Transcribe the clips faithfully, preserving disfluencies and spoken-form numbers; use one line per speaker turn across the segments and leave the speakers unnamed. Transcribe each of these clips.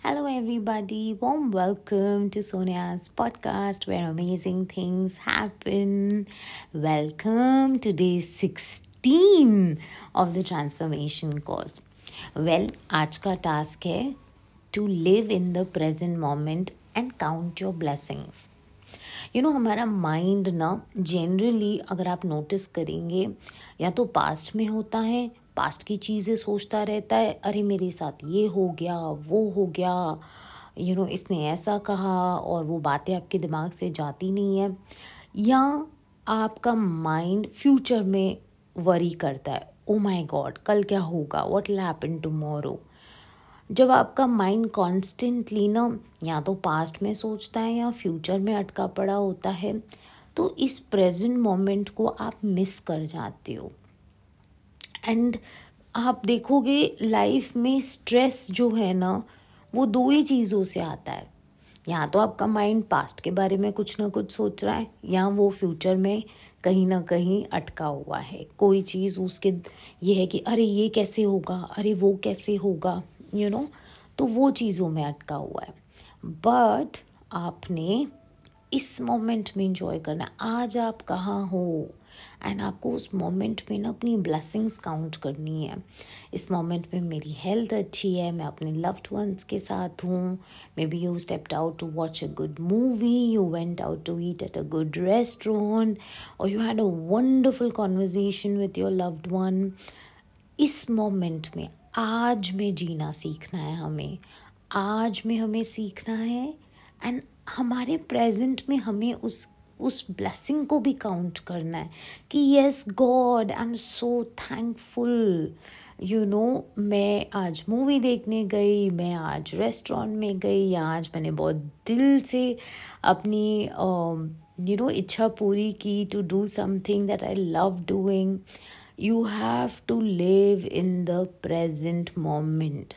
Hello, everybody. Warm welcome to Sonia's podcast where amazing things happen. Welcome to day sixteen of the transformation course. Well, आज का task है to live in the present moment and count your blessings. You know हमारा mind ना generally अगर आप notice करेंगे या तो पास्ट में होता है, पास्ट की चीज़ें सोचता रहता है, अरे मेरे साथ ये हो गया वो हो गया, यू नो इसने ऐसा कहा, और वो बातें आपके दिमाग से जाती नहीं है। या आपका माइंड फ्यूचर में वरी करता है, ओ माय गॉड कल क्या होगा, व्हाट विल हैपन टुमारो। जब आपका माइंड कॉन्स्टेंटली ना या तो पास्ट में सोचता है या फ्यूचर में अटका पड़ा होता है, तो इस प्रेजेंट मोमेंट को आप मिस कर जाते हो। एंड आप देखोगे लाइफ में स्ट्रेस जो है ना वो दो ही चीज़ों से आता है, या तो आपका माइंड पास्ट के बारे में कुछ ना कुछ सोच रहा है या वो फ्यूचर में कहीं ना कहीं अटका हुआ है। कोई चीज़ उसके ये है कि अरे ये कैसे होगा, अरे वो कैसे होगा, यू you नो know? तो वो चीज़ों में अटका हुआ है। बट आपने इस मोमेंट में इंजॉय करना है। आज आप कहाँ हो एंड आपको उस मोमेंट में ना अपनी ब्लेसिंग्स काउंट करनी है। इस मोमेंट में मेरी हेल्थ अच्छी है, मैं अपने लव्ड वंस के साथ हूँ, maybe you stepped out to watch a good movie, you went out to eat at a good restaurant, और you had a wonderful conversation with your loved one. इस moment में आज में जीना सीखना है हमें, आज में हमें सीखना है एंड हमारे प्रेजेंट में हमें उस उस ब्लेसिंग को भी काउंट करना है कि yes God I am so thankful, you know मैं आज मूवी देखने गई, मैं आज रेस्टोरेंट में गई, या आज मैंने बहुत दिल से अपनी यू नो इच्छा पूरी की to do something that I love doing. You have to live in the present moment.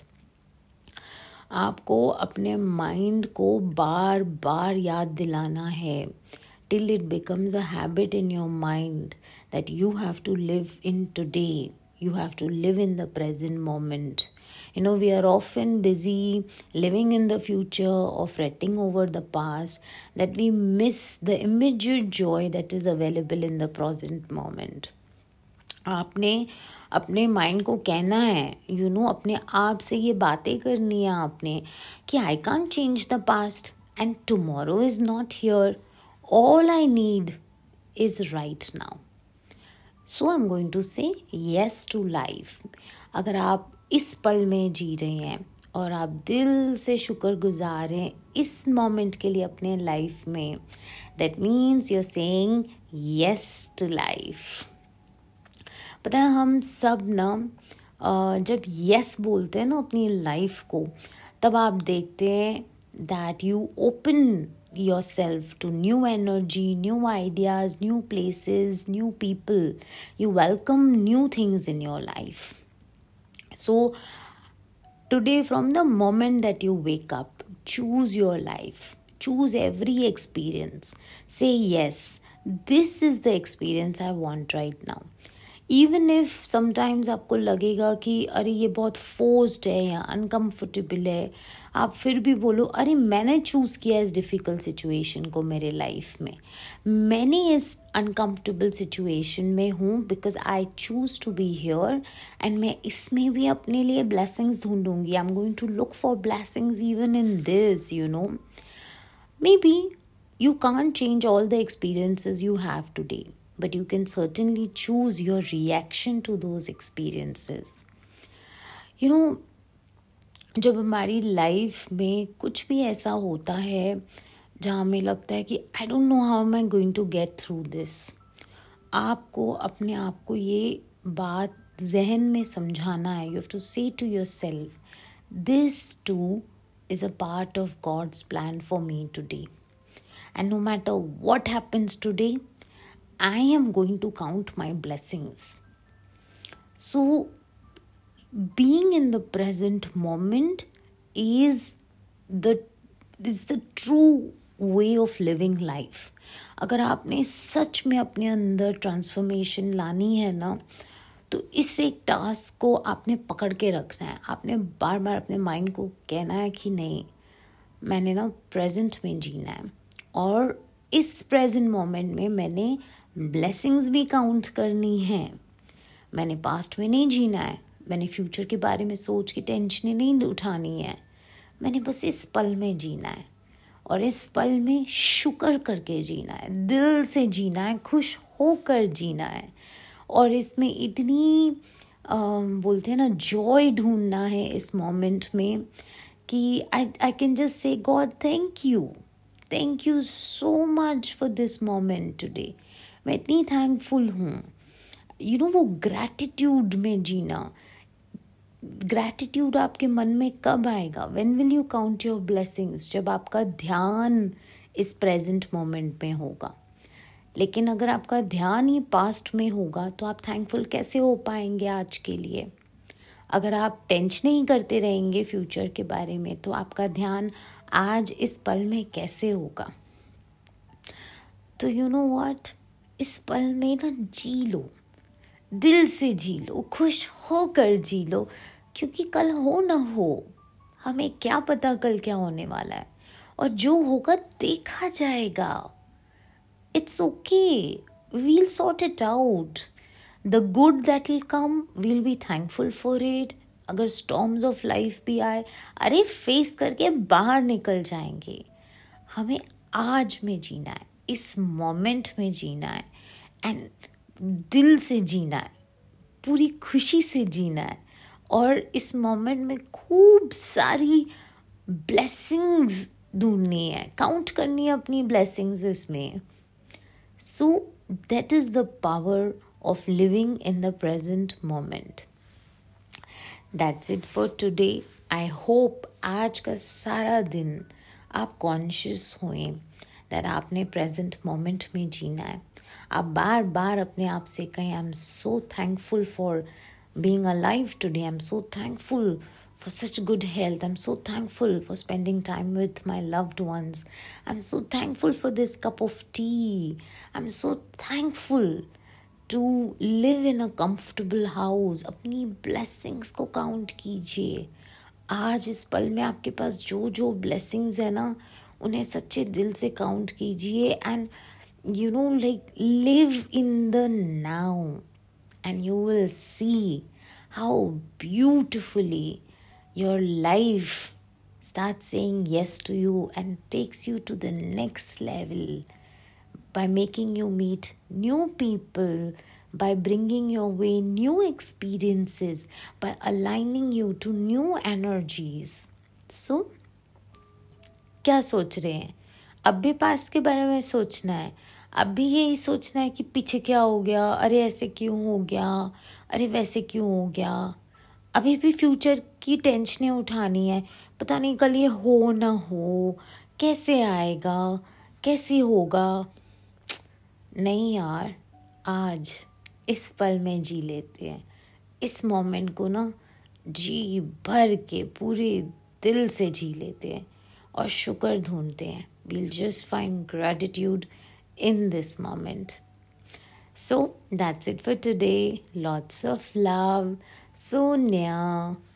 आपको अपने माइंड को बार बार याद दिलाना है till it becomes a habit in your mind that you have to live in today. You have to live in the present moment. You know, we are often busy living in the future or fretting over the past that we miss the immediate joy that is available in the present moment. आपने अपने mind को कहना है, you you no know, अपने आप से ये बातें करनी है आपने कि I can't change the past and tomorrow is not here, all I need is right now. So I am going to say yes to life. अगर आप इस पल में जी रहे हैं और आप दिल से शुक्रगुजार हैं इस मोमेंट के लिए अपने लाइफ में, that means you are saying yes to life. पता है हम सब ना जब यस बोलते हैं ना अपनी लाइफ को, तब आप देखते हैं that you open yourself to new energy, new ideas, new places, new people. You welcome new things in your life. So today, from the moment that you wake up, choose your life. Choose every experience. Say yes, this is the experience I want right now. Even if sometimes आपको लगेगा कि अरे ये बहुत forced है या uncomfortable है, आप फिर भी बोलो अरे मैंने चूज़ किया इस डिफ़िकल्ट सिचुएशन को मेरे लाइफ में, मैंने इस अनकम्फर्टेबल सिचुएशन में हूँ because I choose to be here and मैं इसमें भी अपने लिए ब्लेसिंग्स ढूंढूंगी। I am going to look for blessings even in this, you know. Maybe you can't change all the experiences you have today, but you can certainly choose your reaction to those experiences. You know, जब हमारी life में कुछ भी ऐसा होता है जहाँ हमें लगता है कि I don't know how am I going to get through this, आपको अपने आप को ये बात जहन में समझाना है। You have to say to yourself, this too is a part of God's plan for me today, and no matter what happens today, I am going to count my blessings. So being in the present moment is the is the true way of living life. अगर आपने सच में अपने अंदर transformation लानी है ना, तो इस एक टास्क को आपने पकड़ के रखना है. आपने बार बार अपने माइंड को कहना है कि नहीं, मैंने ना प्रेजेंट में जीना है, और इस प्रेजेंट मोमेंट में मैंने ब्लेसिंग्स भी काउंट करनी है. मैंने पास्ट में नहीं जीना है, मैंने फ्यूचर के बारे में सोच के टेंशन नहीं उठानी है. मैंने बस इस पल में जीना है, और इस पल में शुक्र करके जीना है, दिल से जीना है, खुश होकर जीना है. और इसमें इतनी आ, बोलते हैं ना, जॉय ढूंढना है इस मोमेंट में कि I I can just say God thank you, thank you so much for this moment today. मैं इतनी थैंकफुल हूँ. यू नो, वो ग्रैटिट्यूड में जीना. ग्रैटिट्यूड आपके मन में कब आएगा? When will you count your blessings? जब आपका ध्यान इस प्रेजेंट मोमेंट में होगा. लेकिन अगर आपका ध्यान ही पास्ट में होगा तो आप थैंकफुल कैसे हो पाएंगे आज के लिए? अगर आप टेंशन ही करते रहेंगे फ्यूचर के बारे में तो आपका ध्यान आज इस पल में कैसे होगा? तो यू नो व्हाट, इस पल में ना जी लो, दिल से जी लो, खुश होकर जी लो, क्योंकि कल हो ना हो, हमें क्या पता कल क्या होने वाला है, और जो होगा देखा जाएगा. It's okay, we'll sort it out. The good that will come, we'll be thankful for it. अगर storms of life भी आए, अरे फेस करके बाहर निकल जाएंगे. हमें आज में जीना है, इस मोमेंट में जीना है, एंड दिल से जीना है, पूरी खुशी से जीना है, और इस मोमेंट में खूब सारी ब्लेसिंग्स ढूंढनी है, काउंट करनी है अपनी ब्लेसिंग्स इसमें. So that is the power of living in the present moment. That's it for today. I hope आज का सारा दिन आप कॉन्शियस हुए that आपने प्रेजेंट मोमेंट में जीना है. आप बार बार अपने आप से कहें, I am so thankful for being alive today, I am so thankful for such good health. I'm so thankful for spending time with my loved ones. I'm so thankful for this cup of tea. I'm so thankful to live in a comfortable house. अपनी blessings को count कीजिए. आज इस पल में आपके पास जो जो blessings है ना, उन्हें सच्चे दिल से count कीजिए, and you know, like live in the now, and you will see how beautifully your life starts saying yes to you and takes you to the next level by making you meet new people, by bringing your way new experiences, by aligning you to new energies. So, क्या सोच रहे हैं? अब भी past के बारे में सोचना है, अब भी यही सोचना है कि पीछे क्या हो गया, अरे ऐसे क्यों हो गया, अरे वैसे क्यों हो गया. अभी भी फ्यूचर की टेंशनें उठानी है, पता नहीं कल ये हो ना हो, कैसे आएगा, कैसे होगा. नहीं यार, आज इस पल में जी लेते हैं, इस मोमेंट को ना जी भर के पूरे दिल से जी लेते हैं और शुक्र ढूंढते हैं. We'll just find gratitude in this moment. So that's it for today. Lots of love. Sonia.